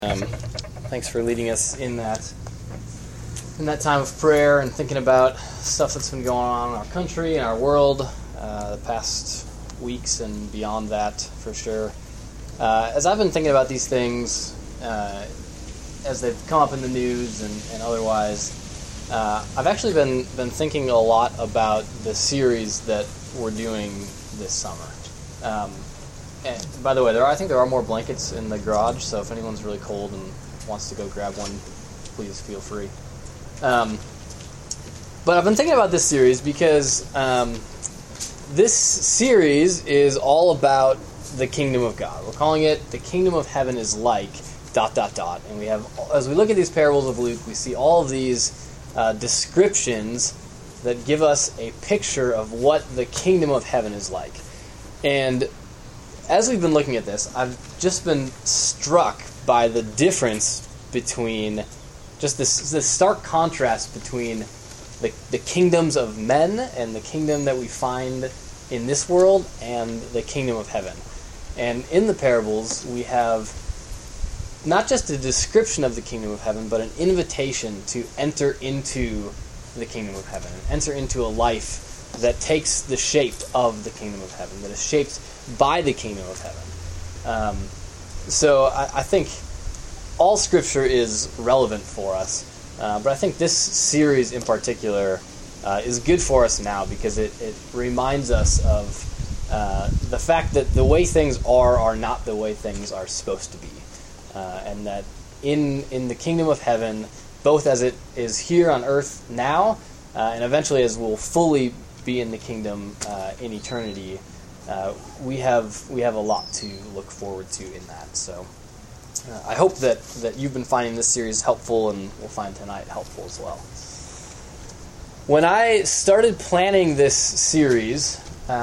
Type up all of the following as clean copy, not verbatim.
Thanks for leading us in that time of prayer and thinking about stuff that's been going on in our country and our world the past weeks and beyond that, for sure. As I've been thinking about these things, as they've come up in the news and otherwise, I've actually been thinking a lot about the series that we're doing this summer. And by the way, I think there are more blankets in the garage, so if anyone's really cold and wants to go grab one, please feel free. But I've been thinking about this series because this series is all about the kingdom of God. We're calling it The Kingdom of Heaven is Like... ... And we have, as we look at these parables of Luke, we see all of these descriptions that give us a picture of what the kingdom of heaven is like. And as we've been looking at this, I've just been struck by the difference between just this stark contrast between the kingdoms of men and the kingdom that we find in this world and the kingdom of heaven. And in the parables, we have not just a description of the kingdom of heaven, but an invitation to enter into the kingdom of heaven, and enter into a life that takes the shape of the kingdom of heaven, that is shaped by the kingdom of heaven. So I think all Scripture is relevant for us, but I think this series in particular is good for us now because it reminds us of the fact that the way things are not the way things are supposed to be. And that in the kingdom of heaven, both as it is here on earth now, and eventually as we'll fully be in the kingdom in eternity, we have a lot to look forward to in that. So I hope that you've been finding this series helpful, and we'll find tonight helpful as well. When I started planning this series,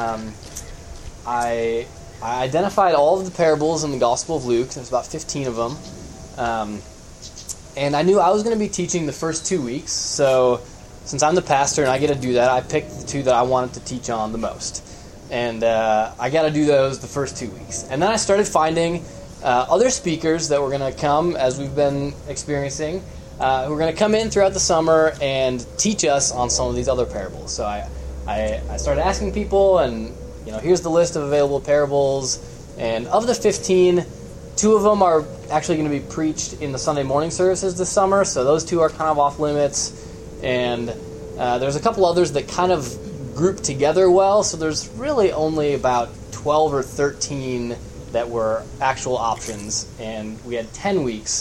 I identified all of the parables in the Gospel of Luke. There's about 15 of them. And I knew I was going to be teaching the first 2 weeks. So since I'm the pastor and I get to do that, I picked the two that I wanted to teach on the most. And I got to do those the first 2 weeks. And then I started finding other speakers that were going to come, as we've been experiencing, who were going to come in throughout the summer and teach us on some of these other parables. So I started asking people, and here's the list of available parables, and of the 15, 2 of them are actually going to be preached in the Sunday morning services this summer, so those 2 are kind of off limits, and there's a couple others that kind of group together well, so there's really only about 12 or 13 that were actual options, and we had 10 weeks.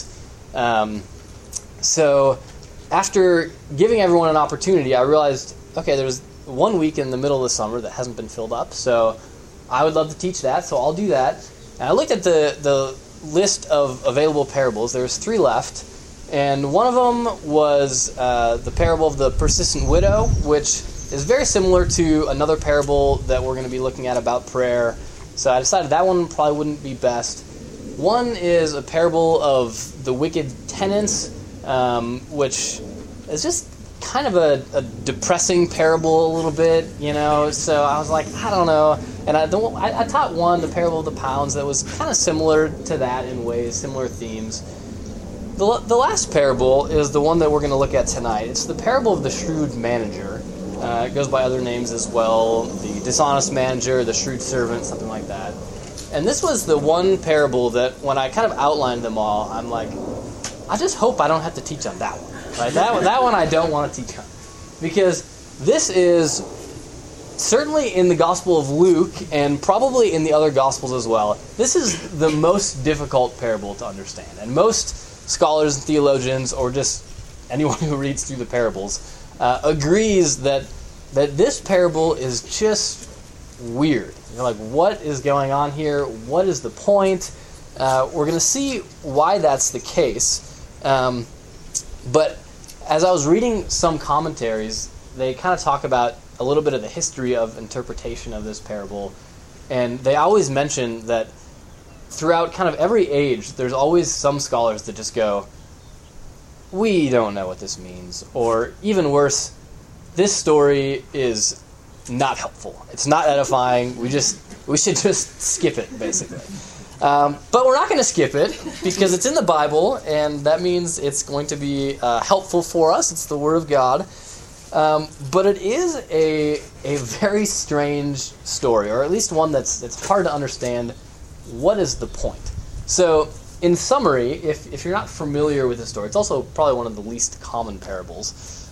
So after giving everyone an opportunity, I realized, okay, there's 1 week in the middle of the summer that hasn't been filled up, so I would love to teach that, so I'll do that. And I looked at the list of available parables. There's 3 left, and one of them was the parable of the persistent widow, which is very similar to another parable that we're going to be looking at about prayer, so I decided that one probably wouldn't be best. One is a parable of the wicked tenants, which is just kind of a depressing parable a little bit, so I was like, I don't know. And I taught one, the parable of the pounds, that was kind of similar to that in ways, similar themes. The last parable is the one that we're going to look at tonight. It's the parable of the shrewd manager. It goes by other names as well, the dishonest manager, the shrewd servant, something like that. And this was the one parable that when I kind of outlined them all, I'm like, I just hope I don't have to teach on that one. Right? That one I don't want to teach on. Because this is certainly in the Gospel of Luke, and probably in the other Gospels as well, this is the most difficult parable to understand. And most scholars and theologians, or just anyone who reads through the parables, agrees that this parable is just weird. You're like, what is going on here? What is the point? We're going to see why that's the case. But as I was reading some commentaries, they kind of talk about a little bit of the history of interpretation of this parable, and they always mention that throughout kind of every age, there's always some scholars that just go, we don't know what this means, or even worse, this story is not helpful. It's not edifying. We should just skip it, basically. But we're not going to skip it because it's in the Bible, and that means it's going to be helpful for us. It's the Word of God. But it is a very strange story, or at least one that's hard to understand. What is the point? So, in summary, if you're not familiar with the story, it's also probably one of the least common parables.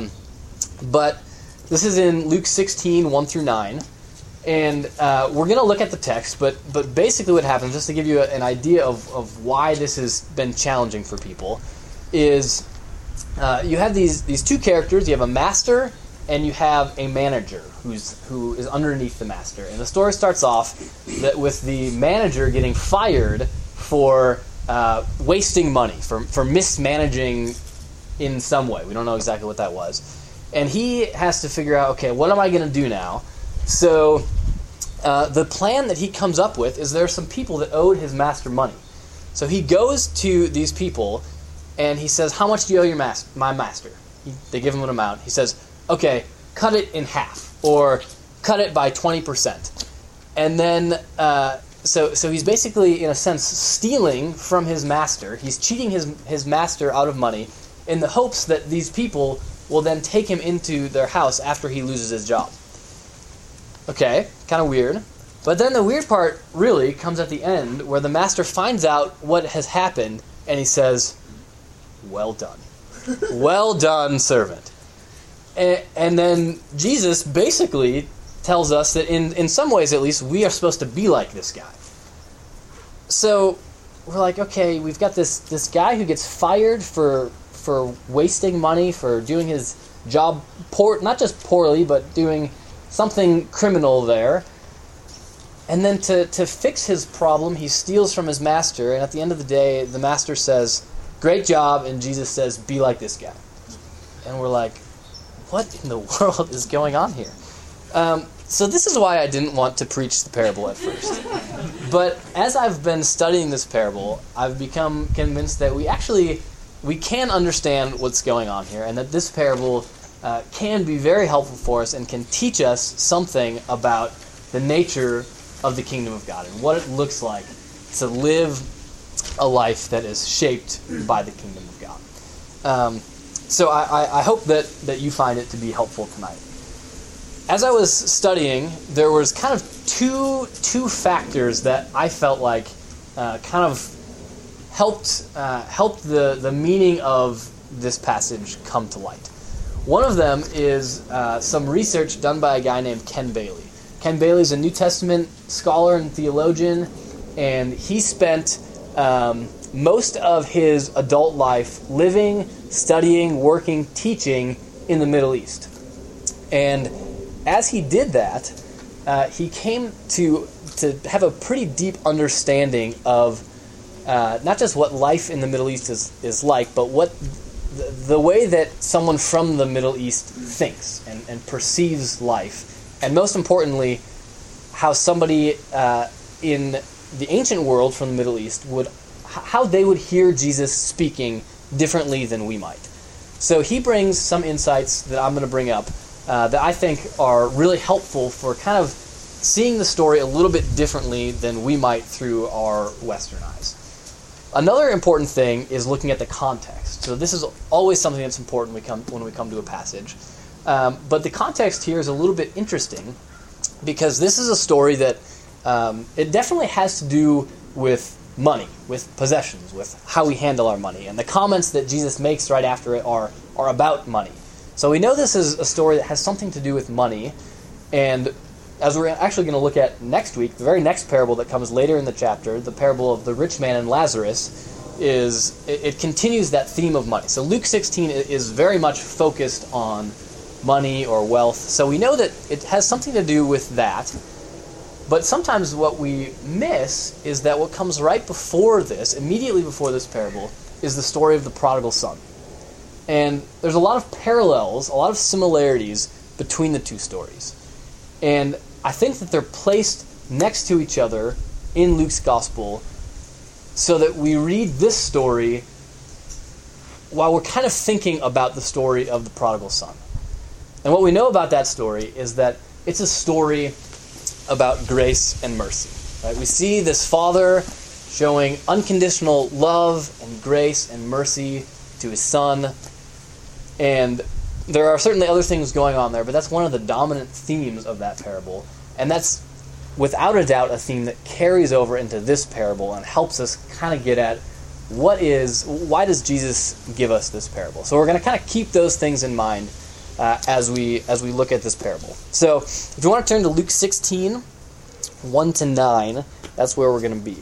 But this is in Luke 16, 1 through 9. And we're going to look at the text, but basically what happens, just to give you an idea of why this has been challenging for people, is you have these two characters. You have a master and you have a manager who is underneath the master. And the story starts off with the manager getting fired for wasting money, for mismanaging in some way. We don't know exactly what that was. And he has to figure out, okay, what am I going to do now? So the plan that he comes up with is there are some people that owed his master money. So he goes to these people and he says, how much do you owe my master? They give him an amount. He says, okay, cut it in half, or cut it by 20%. And then, so he's basically, in a sense, stealing from his master. He's cheating his master out of money in the hopes that these people will then take him into their house after he loses his job. Okay, kind of weird. But then the weird part really comes at the end, where the master finds out what has happened, and he says, well done. Well done, servant. And then Jesus basically tells us that in some ways, at least, we are supposed to be like this guy. So we're like, okay, we've got this guy who gets fired for wasting money, for doing his job not just poorly, but doing something criminal there. And then to fix his problem, he steals from his master, and at the end of the day, the master says, great job, and Jesus says, be like this guy. And we're like, what in the world is going on here? So this is why I didn't want to preach the parable at first. But as I've been studying this parable, I've become convinced that we can understand what's going on here, and that this parable can be very helpful for us and can teach us something about the nature of the kingdom of God and what it looks like to live a life that is shaped by the kingdom of God. So I hope that you find it to be helpful tonight. As I was studying, there was kind of two factors that I felt like kind of helped the meaning of this passage come to light. One of them is some research done by a guy named Ken Bailey. Ken Bailey is a New Testament scholar and theologian, and he spent most of his adult life living, studying, working, teaching in the Middle East. And as he did that, he came to have a pretty deep understanding of not just what life in the Middle East is like, but what the way that someone from the Middle East thinks and perceives life. And most importantly, how somebody in the ancient world from the Middle East how they would hear Jesus speaking differently than we might. So he brings some insights that I'm going to bring up that I think are really helpful for kind of seeing the story a little bit differently than we might through our Western eyes. Another important thing is looking at the context. So this is always something that's important when we come to a passage. But the context here is a little bit interesting because this is a story that it definitely has to do with money, with possessions, with how we handle our money. And the comments that Jesus makes right after it are about money. So we know this is a story that has something to do with money. And as we're actually going to look at next week, the very next parable that comes later in the chapter, the parable of the rich man and Lazarus, it continues that theme of money. So Luke 16 is very much focused on money or wealth. So we know that it has something to do with that. But sometimes what we miss is that what comes right before this, immediately before this parable, is the story of the prodigal son. And there's a lot of parallels, a lot of similarities between the two stories. And I think that they're placed next to each other in Luke's gospel so that we read this story while we're kind of thinking about the story of the prodigal son. And what we know about that story is that it's a story about grace and mercy. Right? We see this father showing unconditional love and grace and mercy to his son. And there are certainly other things going on there, but that's one of the dominant themes of that parable. And that's, without a doubt, a theme that carries over into this parable and helps us kind of get at why does Jesus give us this parable? So we're going to kind of keep those things in mind as we look at this parable. So if you want to turn to Luke 16, 1 to 9, that's where we're going to be.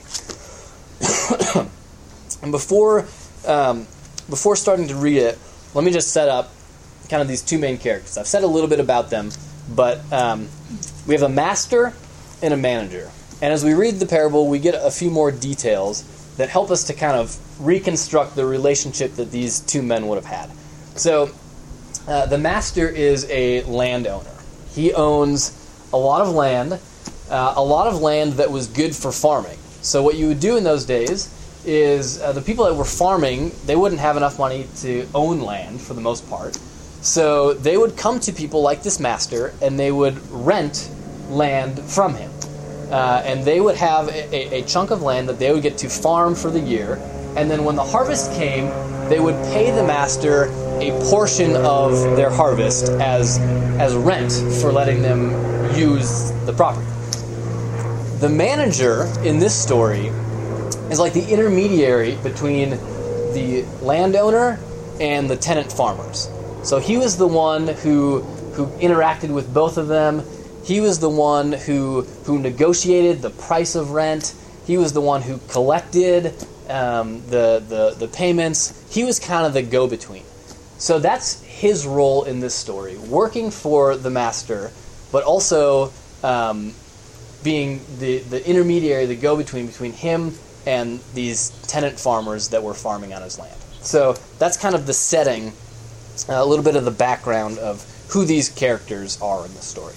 And before starting to read it, let me just set up kind of these two main characters. I've said a little bit about them, but we have a master and a manager. And as we read the parable, we get a few more details that help us to kind of reconstruct the relationship that these two men would have had. So the master is a landowner. He owns a lot of land that was good for farming. So what you would do in those days is the people that were farming, they wouldn't have enough money to own land for the most part. So they would come to people like this master, and they would rent land from him. And they would have a chunk of land that they would get to farm for the year. And then when the harvest came, they would pay the master a portion of their harvest as rent for letting them use the property. The manager in this story is like the intermediary between the landowner and the tenant farmers. So he was the one who interacted with both of them. He was the one who negotiated the price of rent. He was the one who collected the payments. He was kind of the go-between. So that's his role in this story, working for the master, but also being the intermediary, the go-between between him and these tenant farmers that were farming on his land. So that's kind of the setting, a little bit of the background of who these characters are in the story.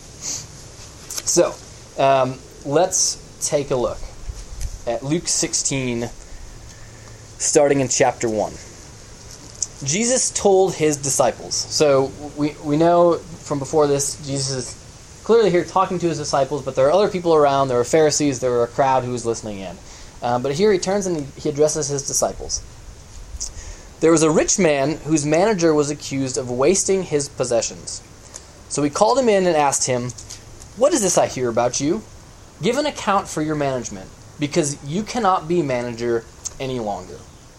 So let's take a look at Luke 16, starting in chapter 1. Jesus told his disciples. So we know from before this, Jesus is clearly here talking to his disciples, but there are other people around. There are Pharisees. There were a crowd who was listening in. But here he turns and he addresses his disciples. There was a rich man whose manager was accused of wasting his possessions. So he called him in and asked him, "What is this I hear about you? Give an account for your management, because you cannot be manager any longer."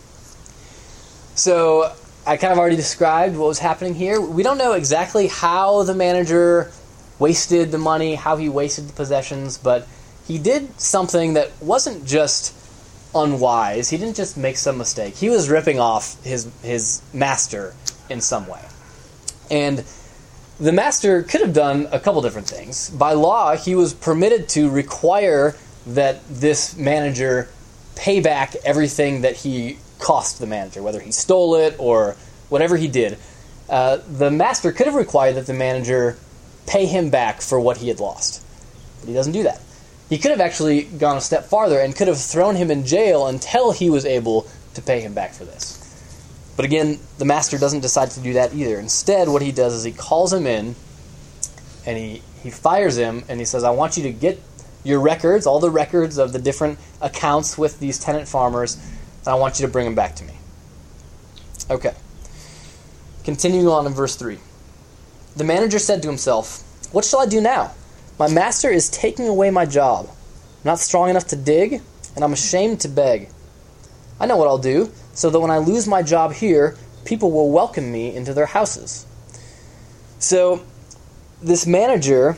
So I kind of already described what was happening here. We don't know exactly how the manager wasted the money, how he wasted the possessions, but he did something that wasn't just unwise. He didn't just make some mistake. He was ripping off his master in some way. And the master could have done a couple different things. By law, he was permitted to require that this manager pay back everything that he cost the manager, whether he stole it or whatever he did. The master could have required that the manager pay him back for what he had lost. But he doesn't do that. He could have actually gone a step farther and could have thrown him in jail until he was able to pay him back for this. But again, the master doesn't decide to do that either. Instead, what he does is he calls him in and he fires him and he says, "I want you to get your records, all the records of the different accounts with these tenant farmers, and I want you to bring them back to me." Okay. Continuing on in verse 3. The manager said to himself, "What shall I do now? My master is taking away my job. I'm not strong enough to dig, and I'm ashamed to beg. I know what I'll do, so that when I lose my job here, people will welcome me into their houses." So, this manager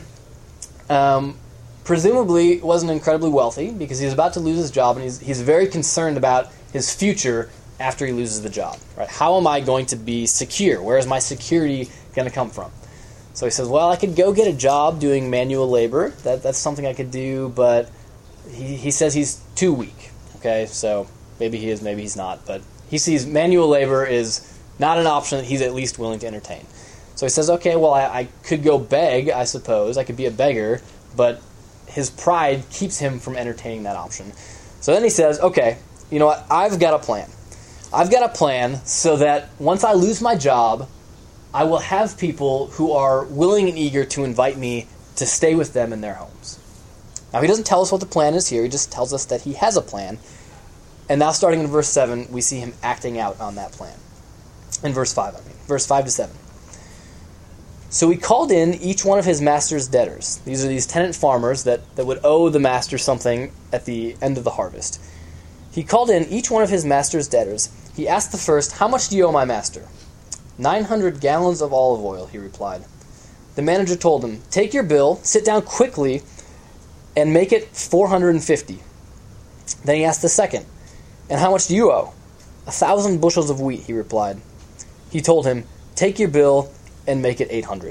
presumably wasn't incredibly wealthy, because he's about to lose his job, and he's very concerned about his future after he loses the job. Right? How am I going to be secure? Where is my security going to come from? So he says, well, I could go get a job doing manual labor. That's something I could do, but he says he's too weak. Okay, so maybe he is, maybe he's not. But he sees manual labor is not an option that he's at least willing to entertain. So he says, okay, well, I could go beg, I suppose. I could be a beggar, but his pride keeps him from entertaining that option. So then he says, okay, you know what? I've got a plan. I've got a plan so that once I lose my job, I will have people who are willing and eager to invite me to stay with them in their homes. Now, he doesn't tell us what the plan is here. He just tells us that he has a plan. And now, starting in verse 7, we see him acting out on that plan. In verse 5, Verse 5 to 7. So he called in each one of his master's debtors. These are these tenant farmers that would owe the master something at the end of the harvest. He called in each one of his master's debtors. He asked the first, "How much do you owe my master?" 900 gallons of olive oil, he replied. The manager told him, "Take your bill, sit down quickly, and make it 450. Then he asked the second, "And how much do you owe?" 1,000 bushels of wheat, he replied. He told him, "Take your bill and make it 800.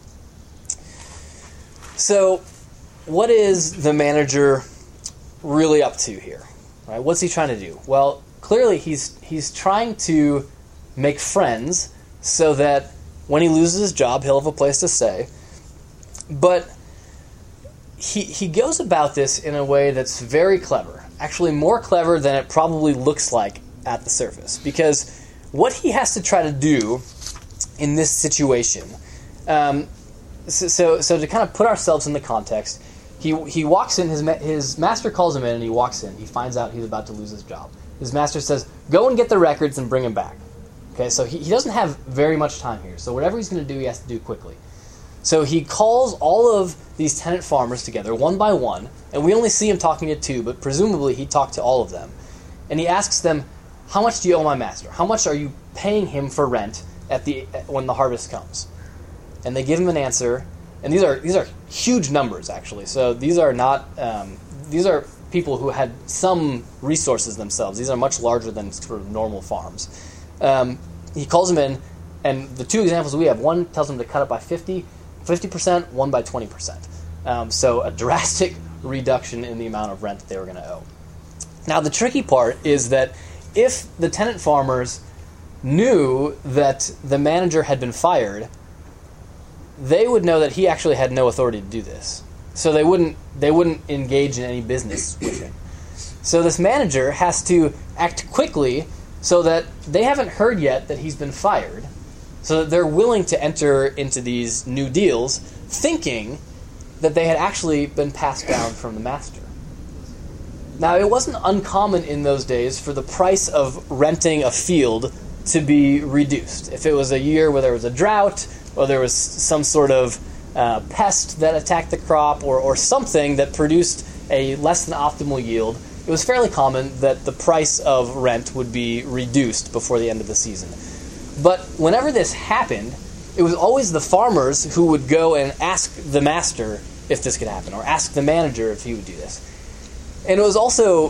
So, what is the manager really up to here? Right? What's he trying to do? Well, clearly he's trying to make friends so that when he loses his job, he'll have a place to stay. But he goes about this in a way that's very clever. Actually, more clever than it probably looks like at the surface. Because what he has to try to do in this situation, so to kind of put ourselves in the context, he walks in, his master calls him in, and he walks in. He finds out he's about to lose his job. His master says, "Go and get the records and bring him back." Okay, so he doesn't have very much time here. So whatever he's going to do, he has to do quickly. So he calls all of these tenant farmers together, one by one, and we only see him talking to two, but presumably he talked to all of them. And he asks them, "How much do you owe my master? How much are you paying him for rent when the harvest comes?" And they give him an answer, and these are huge numbers actually. So these are not these are people who had some resources themselves. These are much larger than sort of normal farms. He calls them in, and the two examples we have, one tells them to cut it by 50%, one by 20%. So a drastic reduction in the amount of rent that they were going to owe. Now the tricky part is that if the tenant farmers knew that the manager had been fired, they would know that he actually had no authority to do this. So they wouldn't engage in any business with him. So this manager has to act quickly so that they haven't heard yet that he's been fired, so that they're willing to enter into these new deals thinking that they had actually been passed down from the master. Now, it wasn't uncommon in those days for the price of renting a field to be reduced. If it was a year where there was a drought, or there was some sort of pest that attacked the crop, or something that produced a less than optimal yield, it was fairly common that the price of rent would be reduced before the end of the season. But whenever this happened, it was always the farmers who would go and ask the master if this could happen, or ask the manager if he would do this. And it was also,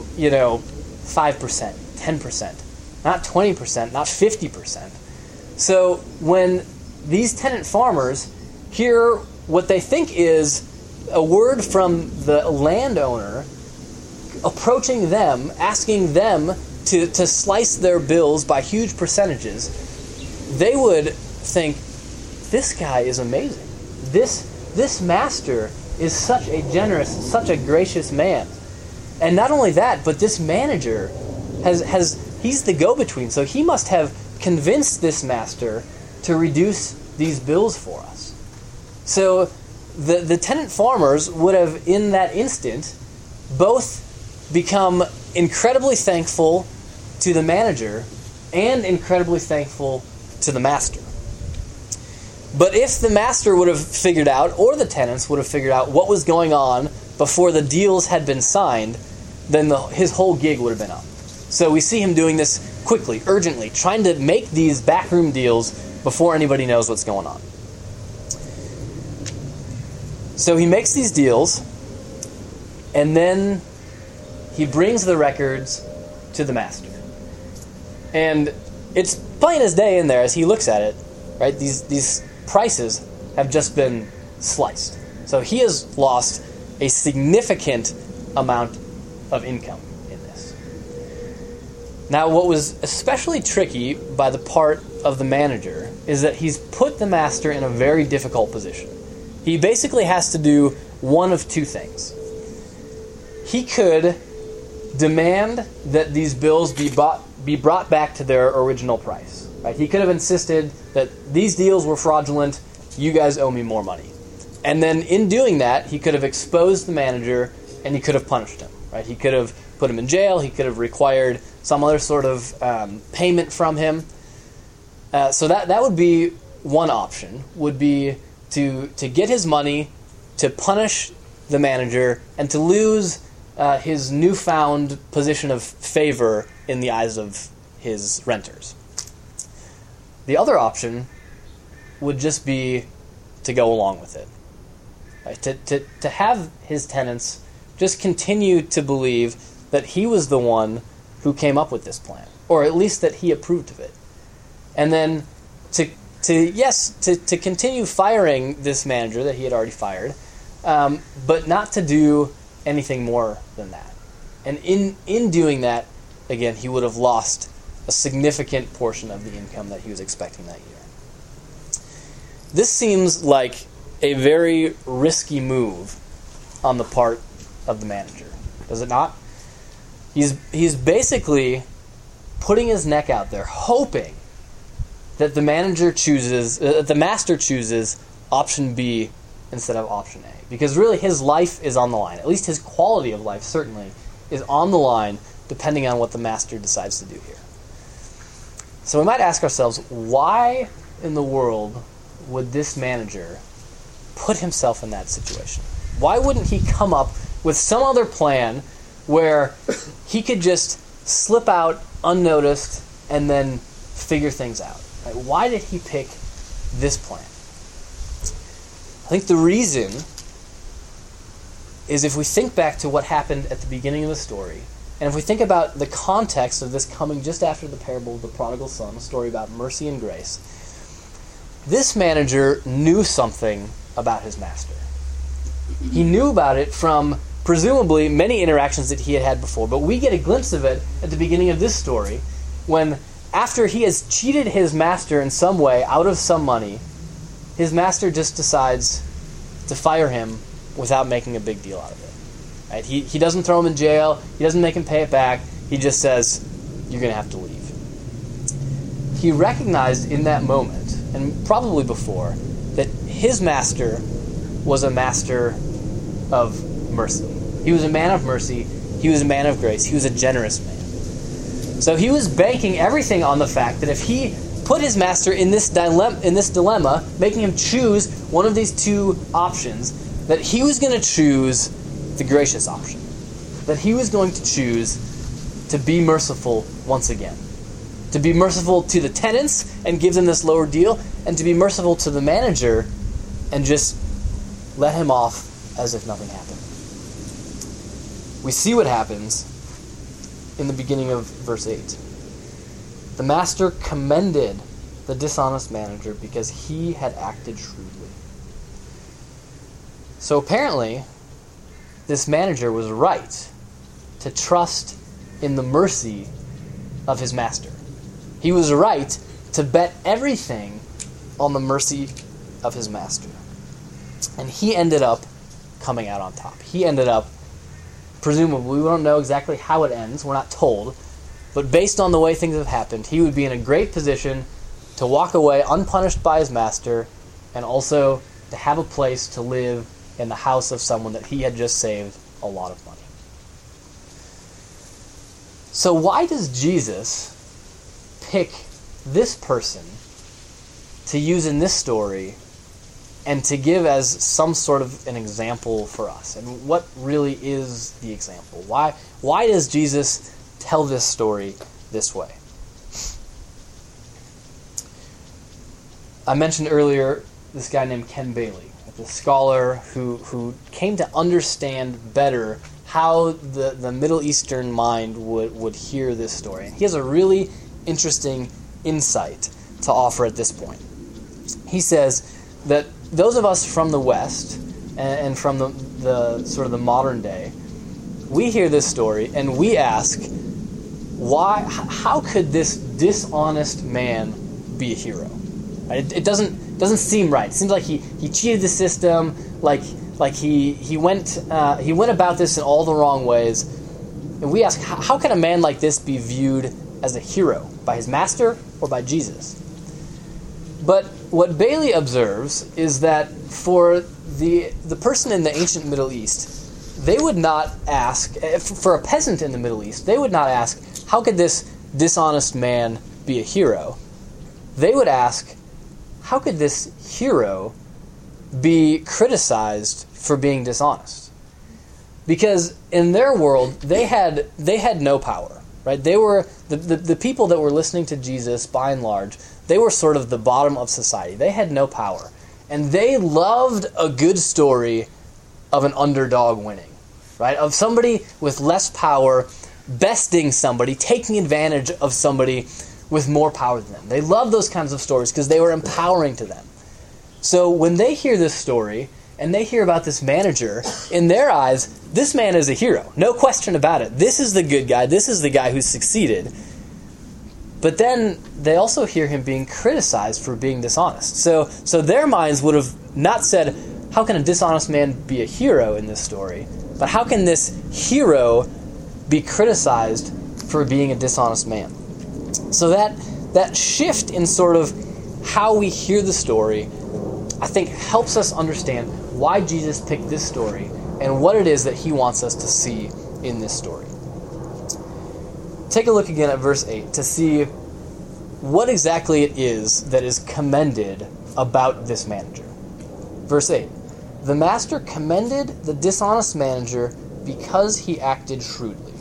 5%, 10%, not 20%, not 50%. So when these tenant farmers hear what they think is a word from the landowner approaching them, asking them to slice their bills by huge percentages, they would think, this guy is amazing. This master is such a generous, such a gracious man. And not only that, but this manager he's the go-between, so he must have convinced this master to reduce these bills for us. So the tenant farmers would have, in that instant, both become incredibly thankful to the manager and incredibly thankful to the master. But if the master would have figured out, or the tenants would have figured out what was going on before the deals had been signed, then his whole gig would have been up. So we see him doing this quickly, urgently, trying to make these backroom deals before anybody knows what's going on. So he makes these deals, and then he brings the records to the master. And it's plain as day in there as he looks at it, right? These prices have just been sliced. So he has lost a significant amount of income in this. Now, what was especially tricky by the part of the manager is that he's put the master in a very difficult position. He basically has to do one of two things. He could demand that these bills be brought back to their original price. Right? He could have insisted that these deals were fraudulent, you guys owe me more money. And then in doing that, he could have exposed the manager and he could have punished him, right? He could have put him in jail. He could have required some other sort of payment from him. So that would be one option, would be to get his money, to punish the manager, and to lose his newfound position of favor in the eyes of his renters. The other option would just be to go along with it. Right? To have his tenants just continue to believe that he was the one who came up with this plan, or at least that he approved of it. And then to continue firing this manager that he had already fired, but not to do anything more than that. And in doing that, again, he would have lost a significant portion of the income that he was expecting that year. This seems like a very risky move on the part of the manager, does it not? He's basically putting his neck out there, hoping that the master chooses option B instead of option A. Because really his life is on the line. At least his quality of life, certainly, is on the line depending on what the master decides to do here. So we might ask ourselves, why in the world would this manager put himself in that situation? Why wouldn't he come up with some other plan where he could just slip out unnoticed and then figure things out? Right? Why did he pick this plan? I think the reason is, if we think back to what happened at the beginning of the story, and if we think about the context of this coming just after the parable of the prodigal son, a story about mercy and grace, this manager knew something about his master. He knew about it from presumably many interactions that he had had before, but we get a glimpse of it at the beginning of this story when, after he has cheated his master in some way out of some money, his master just decides to fire him without making a big deal out of it. Right? He doesn't throw him in jail. He doesn't make him pay it back. He just says, you're going to have to leave. He recognized in that moment, and probably before, that his master was a master of mercy. He was a man of mercy. He was a man of grace. He was a generous man. So he was banking everything on the fact that if he put his master in this dilemma, making him choose one of these two options, that he was going to choose the gracious option. That he was going to choose to be merciful once again. To be merciful to the tenants and give them this lower deal, and to be merciful to the manager and just let him off as if nothing happened. We see what happens in the beginning of verse 8. The master commended the dishonest manager because he had acted shrewdly. So apparently, this manager was right to trust in the mercy of his master. He was right to bet everything on the mercy of his master. And he ended up coming out on top. He ended up, presumably, we don't know exactly how it ends, we're not told, but based on the way things have happened, he would be in a great position to walk away unpunished by his master, and also to have a place to live in the house of someone that he had just saved a lot of money. So why does Jesus pick this person to use in this story and to give as some sort of an example for us? And what really is the example? Why does Jesus tell this story this way? I mentioned earlier this guy named Ken Bailey, the scholar who came to understand better how the Middle Eastern mind would hear this story. And he has a really interesting insight to offer at this point. He says that those of us from the West and from the sort of the modern day, we hear this story and we ask, how could this dishonest man be a hero? Right? It doesn't seem right. It seems like he cheated the system, like he went about this in all the wrong ways. And we ask, how can a man like this be viewed as a hero? By his master or by Jesus? But what Bailey observes is that for the person in the ancient Middle East, they would not ask, for a peasant in the Middle East, they would not ask, how could this dishonest man be a hero? They would ask, how could this hero be criticized for being dishonest? Because in their world, they had no power, right? They were the people that were listening to Jesus, by and large, they were sort of the bottom of society. They had no power. And they loved a good story of an underdog winning, right? Of somebody with less power besting somebody, taking advantage of somebody with more power than them. They loved those kinds of stories because they were empowering to them. So when they hear this story and they hear about this manager, in their eyes, this man is a hero. No question about it. This is the good guy. This is the guy who's succeeded. But then they also hear him being criticized for being dishonest. So their minds would have not said, how can a dishonest man be a hero in this story? But how can this hero be criticized for being a dishonest man? So that shift in sort of how we hear the story, I think, helps us understand why Jesus picked this story and what it is that he wants us to see in this story. Take a look again at verse 8 to see what exactly it is that is commended about this manager. Verse 8, the master commended the dishonest manager because he acted shrewdly.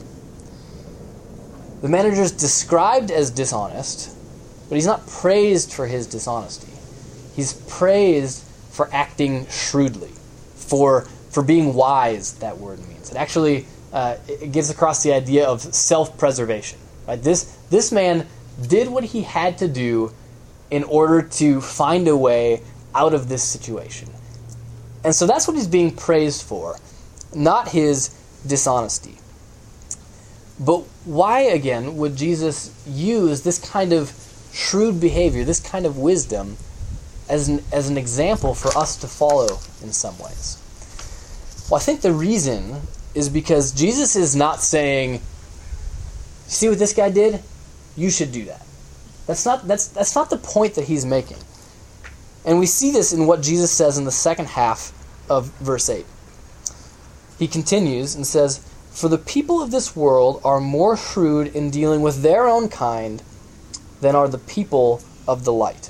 The manager is described as dishonest, but he's not praised for his dishonesty. He's praised for acting shrewdly, for being wise, that word means. It actually it gives across the idea of self-preservation. Right? This man did what he had to do in order to find a way out of this situation. And so that's what he's being praised for, not his dishonesty. But why, again, would Jesus use this kind of shrewd behavior, this kind of wisdom, as an example for us to follow in some ways? Well, I think the reason is because Jesus is not saying, see what this guy did? You should do that. That's not the point that he's making. And we see this in what Jesus says in the second half of verse 8. He continues and says, for the people of this world are more shrewd in dealing with their own kind than are the people of the light.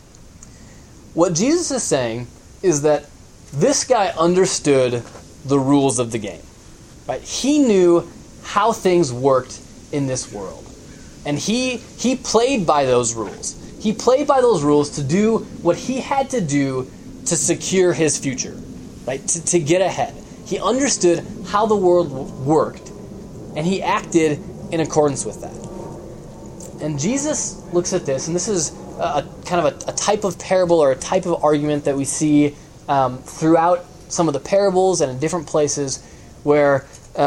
What Jesus is saying is that this guy understood the rules of the game. Right? He knew how things worked in this world. And he played by those rules. He played by those rules to do what he had to do to secure his future, right? To get ahead. He understood how the world worked, and he acted in accordance with that. And Jesus looks at this, and this is a type of parable or a type of argument that we see throughout some of the parables and in different places where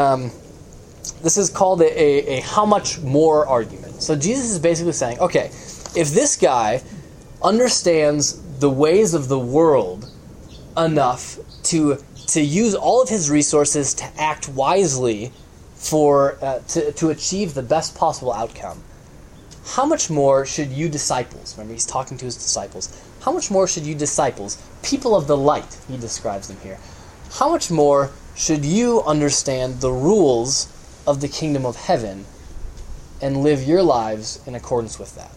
this is called a how much more argument. So Jesus is basically saying, okay, if this guy understands the ways of the world enough to use all of his resources to act wisely to achieve the best possible outcome, how much more should you disciples, remember he's talking to his disciples, how much more should you disciples, people of the light, he describes them here, how much more should you understand the rules of the kingdom of heaven and live your lives in accordance with that?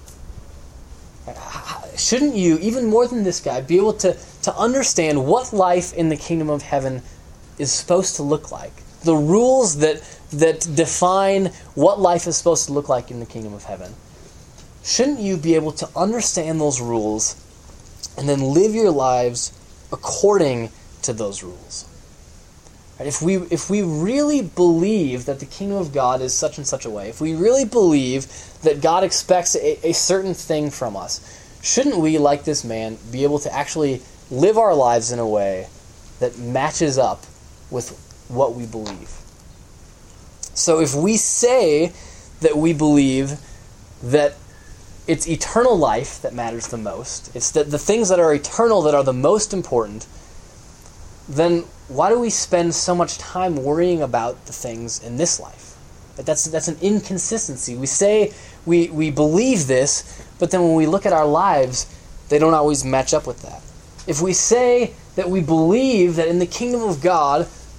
Shouldn't you, even more than this guy, be able to understand what life in the kingdom of heaven is supposed to look like? The rules that define what life is supposed to look like in the kingdom of heaven. Shouldn't you be able to understand those rules and then live your lives according to those rules? Right? If we really believe that the kingdom of God is such and such a way, if we really believe that God expects a certain thing from us, shouldn't we, like this man, be able to actually live our lives in a way that matches up with what we believe? So if we say that we believe that it's eternal life that matters the most, it's that the things that are eternal that are the most important, then why do we spend so much time worrying about the things in this life? That's an inconsistency. We say we believe this, but then when we look at our lives, they don't always match up with that. If we say that we believe that in the kingdom of God,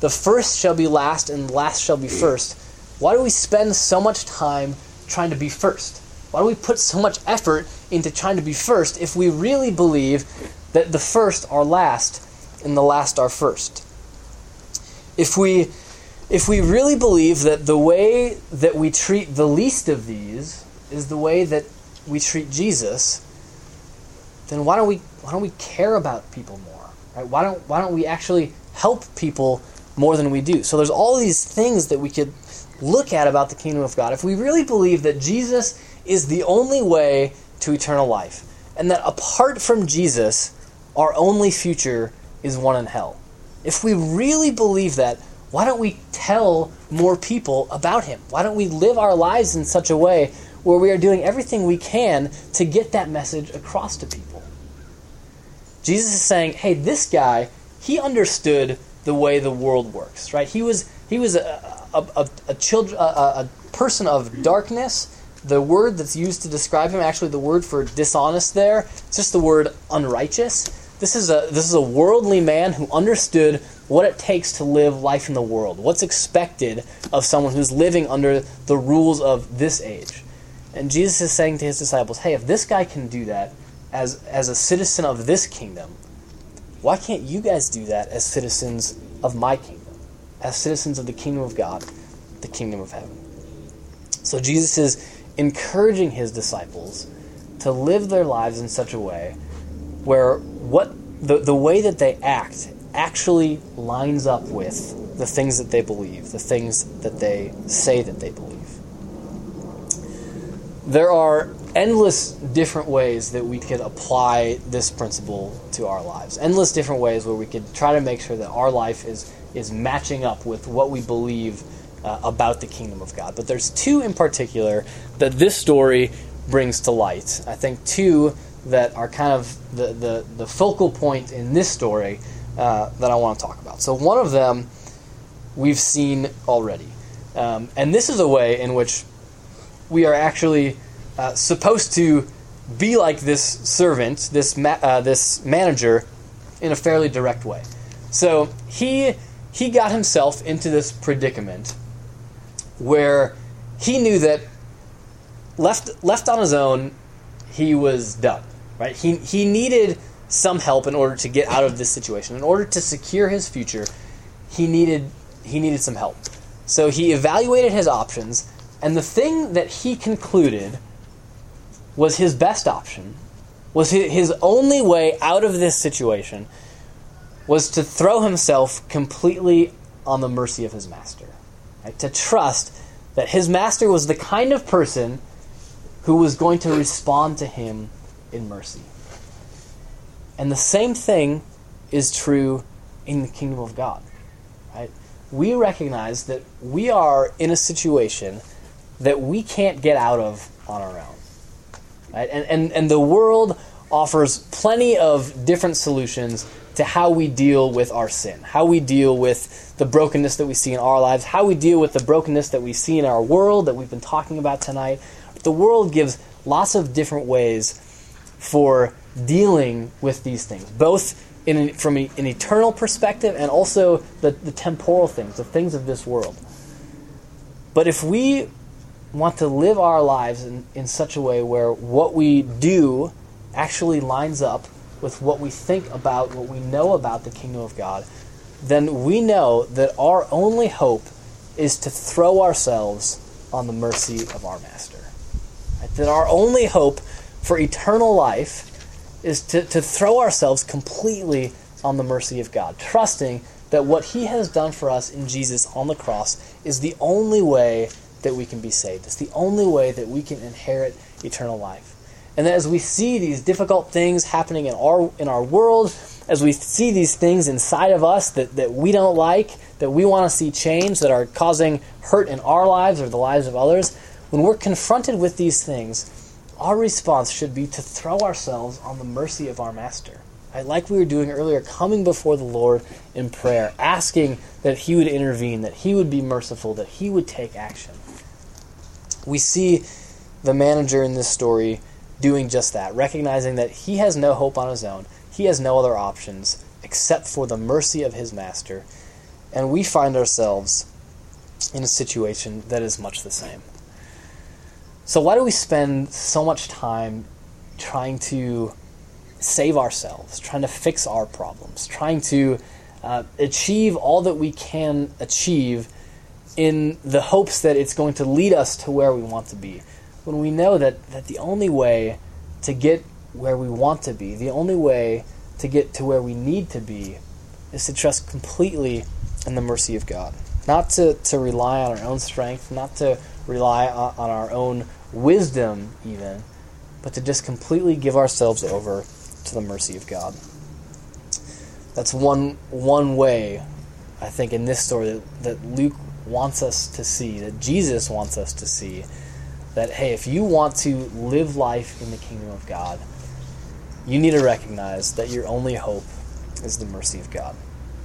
the first shall be last and the last shall be first, why do we spend so much time trying to be first? Why do we put so much effort into trying to be first if we really believe that the first are last and the last are first? If we really believe that the way that we treat the least of these is the way that we treat Jesus, then why don't we care about people more? Right? Why don't we actually help people more than we do? So there's all these things that we could look at about the kingdom of God. If we really believe that Jesus is the only way to eternal life, and that apart from Jesus, our only future is one in hell. If we really believe that, why don't we tell more people about him? Why don't we live our lives in such a way where we are doing everything we can to get that message across to people? Jesus is saying, hey, this guy, he understood the way the world works, right? He was a person of darkness. The word that's used to describe him, actually the word for dishonest there, it's just the word unrighteous. This is a worldly man who understood what it takes to live life in the world, what's expected of someone who's living under the rules of this age. And Jesus is saying to his disciples, hey, if this guy can do that as a citizen of this kingdom, why can't you guys do that as citizens of my kingdom, as citizens of the kingdom of God, the kingdom of heaven? So Jesus is encouraging his disciples to live their lives in such a way where the way that they act actually lines up with the things that they believe, the things that they say that they believe. There are endless different ways that we could apply this principle to our lives. Endless different ways where we could try to make sure that our life is matching up with what we believe about the kingdom of God. But there's two in particular that this story brings to light. I think two that are kind of the focal point in this story that I want to talk about. So one of them we've seen already. And this is a way in which we are actually supposed to be like this servant, this manager, in a fairly direct way. So he got himself into this predicament where he knew that left on his own, he was done. Right? He needed some help in order to get out of this situation. In order to secure his future, he needed some help. So he evaluated his options, and the thing that he concluded was his best option, was his only way out of this situation, was to throw himself completely on the mercy of his master. Right? To trust that his master was the kind of person who was going to respond to him in mercy. And the same thing is true in the kingdom of God. Right? We recognize that we are in a situation that we can't get out of on our own. Right? And the world offers plenty of different solutions to how we deal with our sin, how we deal with the brokenness that we see in our lives, how we deal with the brokenness that we see in our world that we've been talking about tonight. The world gives lots of different ways for dealing with these things, both from an eternal perspective and also the temporal things, the things of this world. But if we want to live our lives in such a way where what we do actually lines up with what we think about, what we know about the kingdom of God, then we know that our only hope is to throw ourselves on the mercy of our Master. Right? That our only hope for eternal life is to throw ourselves completely on the mercy of God, trusting that what He has done for us in Jesus on the cross is the only way that we can be saved. It's the only way that we can inherit eternal life. And that as we see these difficult things happening in our world, as we see these things inside of us that we don't like, that we want to see change, that are causing hurt in our lives or the lives of others, when we're confronted with these things, our response should be to throw ourselves on the mercy of our Master. Right? Like we were doing earlier, coming before the Lord in prayer, asking that He would intervene, that He would be merciful, that He would take action. We see the manager in this story doing just that, recognizing that he has no hope on his own, he has no other options except for the mercy of his Master, and we find ourselves in a situation that is much the same. So why do we spend so much time trying to save ourselves, trying to fix our problems, trying to achieve all that we can achieve in the hopes that it's going to lead us to where we want to be, when we know that the only way to get where we want to be, the only way to get to where we need to be, is to trust completely in the mercy of God. Not to rely on our own strength, not to rely on our own wisdom even, but to just completely give ourselves over to the mercy of God. That's one way, I think, in this story that Luke wants us to see, that Jesus wants us to see, that, hey, if you want to live life in the kingdom of God, you need to recognize that your only hope is the mercy of God.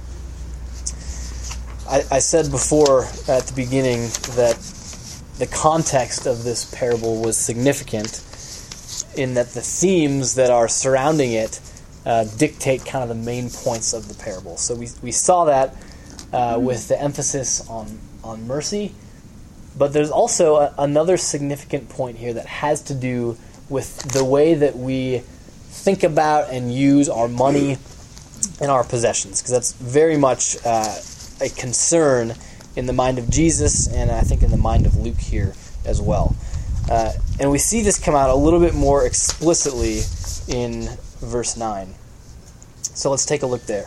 I said before at the beginning that the context of this parable was significant in that the themes that are surrounding it dictate kind of the main points of the parable. So we saw that with the emphasis on mercy, but there's also another significant point here that has to do with the way that we think about and use our money and our possessions, because that's very much a concern in the mind of Jesus, and I think in the mind of Luke here as well. And we see this come out a little bit more explicitly in verse 9. So let's take a look there.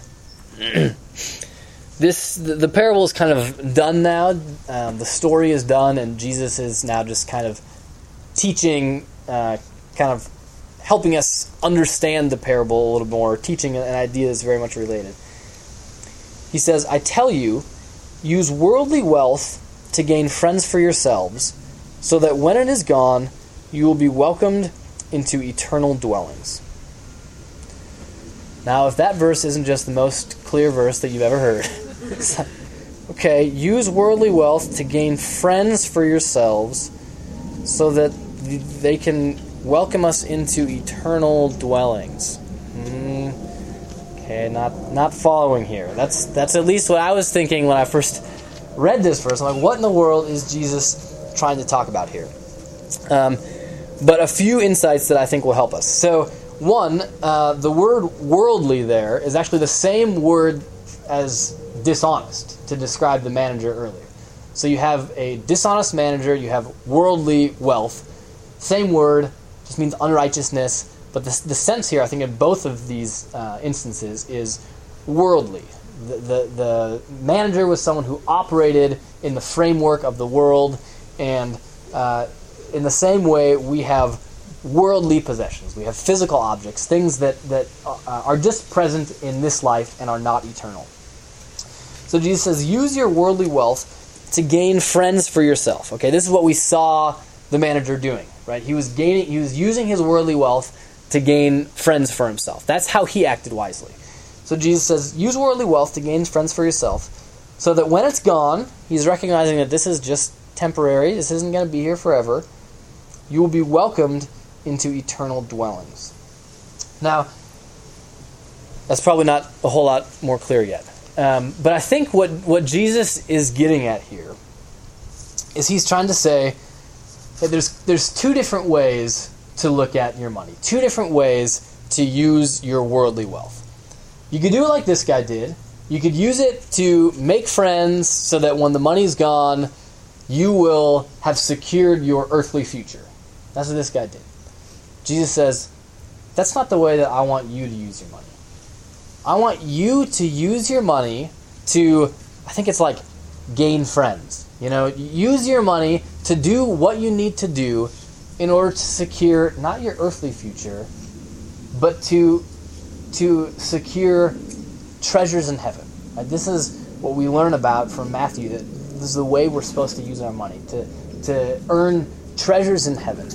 The parable is kind of done now. The story is done, and Jesus is now just kind of teaching, kind of helping us understand the parable a little more, teaching an idea that's very much related. He says, I tell you, use worldly wealth to gain friends for yourselves, so that when it is gone, you will be welcomed into eternal dwellings. Now, if that verse isn't just the most clear verse that you've ever heard, okay, use worldly wealth to gain friends for yourselves, so that they can welcome us into eternal dwellings. Okay, not following here. That's at least what I was thinking when I first read this verse. I'm like, what in the world is Jesus trying to talk about here? But a few insights that I think will help us. So, one, the word worldly there is actually the same word as dishonest to describe the manager earlier. So you have a dishonest manager, you have worldly wealth. Same word, just means unrighteousness. But the sense here, I think, in both of these instances is worldly. The manager was someone who operated in the framework of the world, and in the same way, we have worldly possessions. We have physical objects, things that are just present in this life and are not eternal. So Jesus says, use your worldly wealth to gain friends for yourself. Okay, this is what we saw the manager doing, right? He was using his worldly wealth to gain friends for himself. That's how he acted wisely. So Jesus says, use worldly wealth to gain friends for yourself, so that when it's gone, he's recognizing that this is just temporary, this isn't going to be here forever, you will be welcomed into eternal dwellings. Now, that's probably not a whole lot more clear yet. But I think what Jesus is getting at here is he's trying to say that there's two different ways to look at your money. Two different ways to use your worldly wealth. You could do it like this guy did. You could use it to make friends so that when the money's gone, you will have secured your earthly future. That's what this guy did. Jesus says, that's not the way that I want you to use your money. I want you to use your money to, I think it's like, gain friends. Use your money to do what you need to do in order to secure not your earthly future, but to secure treasures in heaven. Right? This is what we learn about from Matthew, that this is the way we're supposed to use our money, to earn treasures in heaven.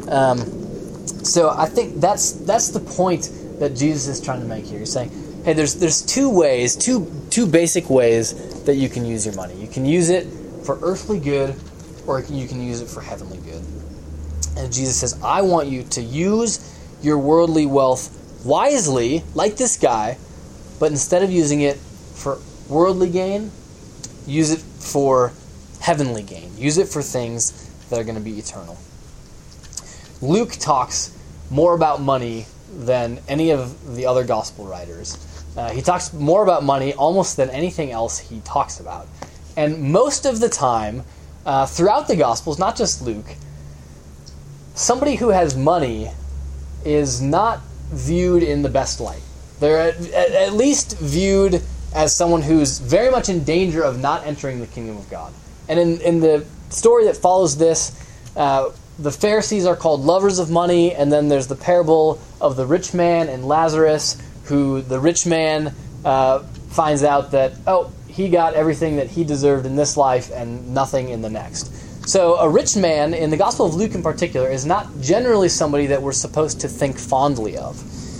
So I think that's the point that Jesus is trying to make here. He's saying, hey, there's two ways, two basic ways that you can use your money. You can use it for earthly good, or you can use it for heavenly good. And Jesus says, I want you to use your worldly wealth wisely, like this guy, but instead of using it for worldly gain, use it for heavenly gain. Use it for things that are going to be eternal. Luke talks more about money than any of the other gospel writers. He talks more about money almost than anything else he talks about. And most of the time, throughout the Gospels, not just Luke, somebody who has money is not viewed in the best light. They're at least viewed as someone who's very much in danger of not entering the kingdom of God. And in the story that follows this, the Pharisees are called lovers of money, and then there's the parable of the rich man and Lazarus, who the rich man finds out that, he got everything that he deserved in this life and nothing in the next. So a rich man, in the Gospel of Luke in particular, is not generally somebody that we're supposed to think fondly of.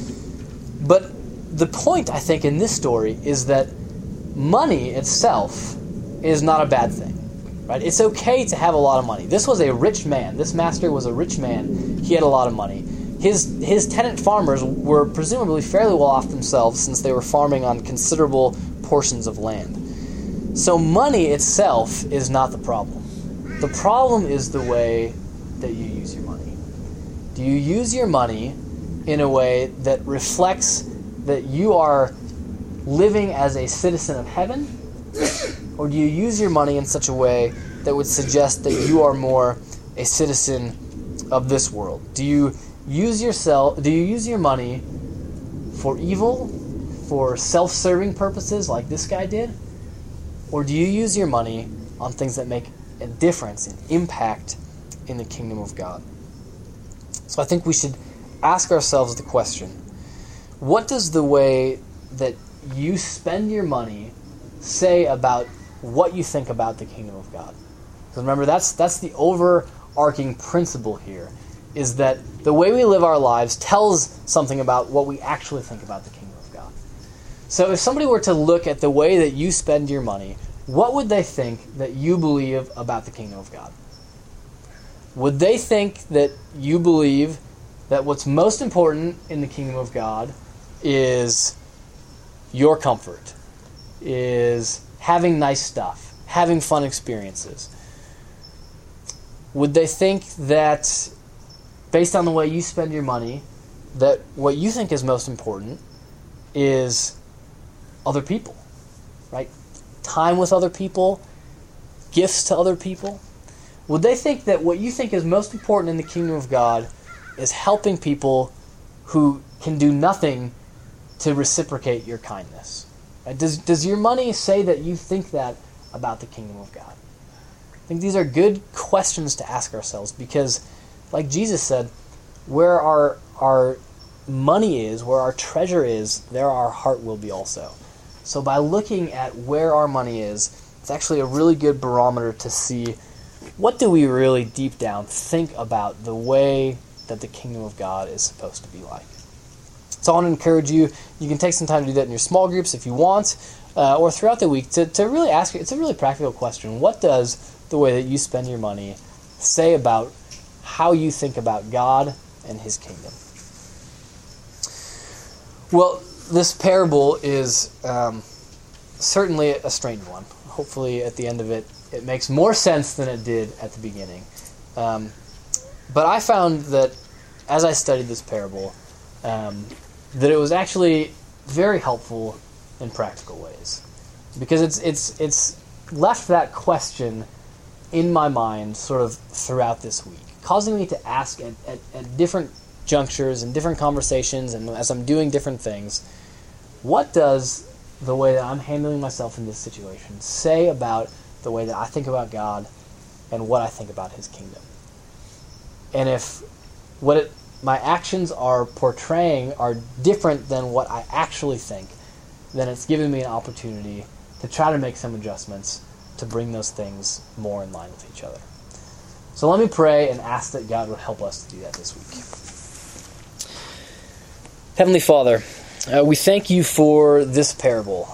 But the point, I think, in this story is that money itself is not a bad thing. Right? It's okay to have a lot of money. This was a rich man. This master was a rich man. He had a lot of money. His tenant farmers were presumably fairly well off themselves, since they were farming on considerable portions of land. So money itself is not the problem. The problem is the way that you use your money. Do you use your money in a way that reflects that you are living as a citizen of heaven? Or do you use your money in such a way that would suggest that you are more a citizen of this world? Do you use your money for evil, for self-serving purposes like this guy did? Or do you use your money on things that make a difference and impact in the kingdom of God? So I think we should ask ourselves the question, what does the way that you spend your money say about what you think about the kingdom of God? Because remember, that's the overarching principle here, is that the way we live our lives tells something about what we actually think about the kingdom of God. So if somebody were to look at the way that you spend your money, what would they think that you believe about the kingdom of God? Would they think that you believe that what's most important in the kingdom of God is your comfort, is having nice stuff, having fun experiences? Would they think that, based on the way you spend your money, that what you think is most important is other people, right? Time with other people, gifts to other people? Would they think that what you think is most important in the kingdom of God is helping people who can do nothing to reciprocate your kindness? Right? Does your money say that you think that about the kingdom of God? I think these are good questions to ask ourselves, because, like Jesus said, where our money is, where our treasure is, there our heart will be also. So by looking at where our money is, it's actually a really good barometer to see what do we really deep down think about the way that the kingdom of God is supposed to be like. So I want to encourage you, you can take some time to do that in your small groups if you want, or throughout the week, to really ask, it's a really practical question. What does the way that you spend your money say about how you think about God and His kingdom? Well, this parable is certainly a strange one. Hopefully at the end of it, it makes more sense than it did at the beginning. But I found that as I studied this parable, that it was actually very helpful in practical ways, because it's left that question in my mind sort of throughout this week, causing me to ask at different junctures and different conversations, and as I'm doing different things, what does the way that I'm handling myself in this situation say about the way that I think about God and what I think about His kingdom? And if my actions are portraying are different than what I actually think, then it's given me an opportunity to try to make some adjustments to bring those things more in line with each other. So let me pray and ask that God would help us to do that this week. Heavenly Father, we thank you for this parable.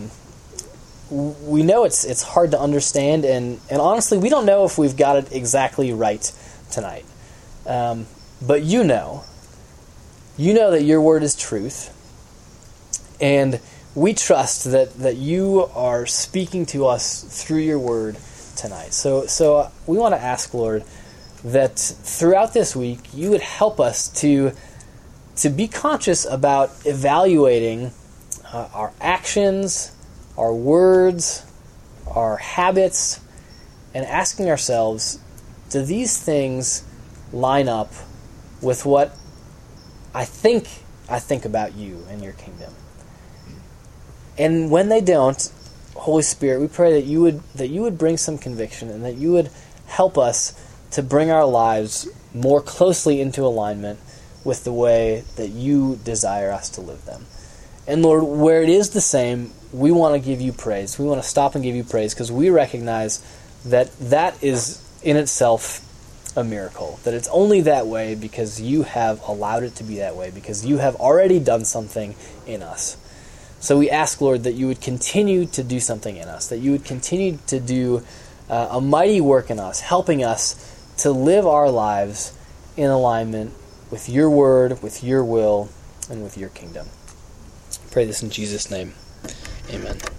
We know it's hard to understand, and honestly, we don't know if we've got it exactly right tonight. But you know that your word is truth, and we trust that you are speaking to us through your word tonight. So we want to ask, Lord, that throughout this week you would help us to be conscious about evaluating our actions, our words, our habits, and asking ourselves, do these things line up with what I think about you and your kingdom? And when they don't, Holy Spirit, we pray that you would bring some conviction and that you would help us to bring our lives more closely into alignment with the way that you desire us to live them. And Lord, where it is the same, we want to give you praise. We want to stop and give you praise because we recognize that is in itself a miracle. That it's only that way because you have allowed it to be that way, because you have already done something in us. So we ask, Lord, that you would continue to do something in us, that you would continue to do a mighty work in us, helping us to live our lives in alignment with your word, with your will, and with your kingdom. I pray this in Jesus' name. Amen.